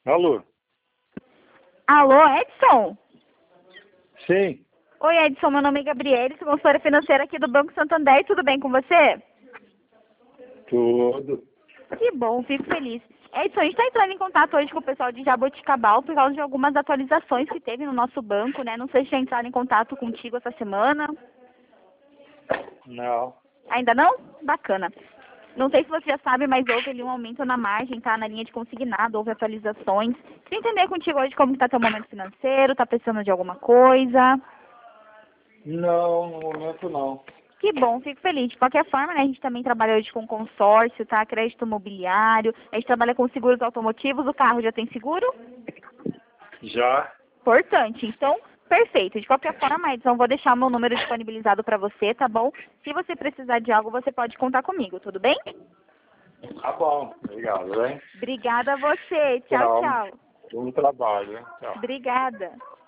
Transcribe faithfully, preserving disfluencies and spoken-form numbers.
Alô? Alô, Edson? Sim, Oi, Edson, meu nome é Gabriele, sou consultora financeira aqui do Banco Santander, tudo bem com você? tudo. Que bom, fico feliz. Edson, a gente está entrando em contato hoje com o pessoal de Jaboticabal por causa de algumas atualizações que teve no nosso banco, né? Não sei se já entraram em contato contigo essa semana. Não. Ainda não? Bacana. Não sei se você já sabe, mas houve ali um aumento na margem, tá? Na linha de consignado, houve atualizações. Queria entender contigo hoje como está teu momento financeiro, tá precisando de alguma coisa. Não, no momento não. Que bom, fico feliz. De qualquer forma, né, a gente também trabalha hoje com consórcio, tá? Crédito imobiliário, a gente trabalha com seguros automotivos, o carro já tem seguro? Já? Importante. Então, perfeito. De qualquer forma, Edson, eu vou deixar o meu número disponibilizado para você, tá bom? Se você precisar de algo, você pode contar comigo, tudo bem? Tá bom. Obrigado, hein? Obrigada a você. Tchau, Tchau. tchau. Bom trabalho, hein? Tchau. Obrigada.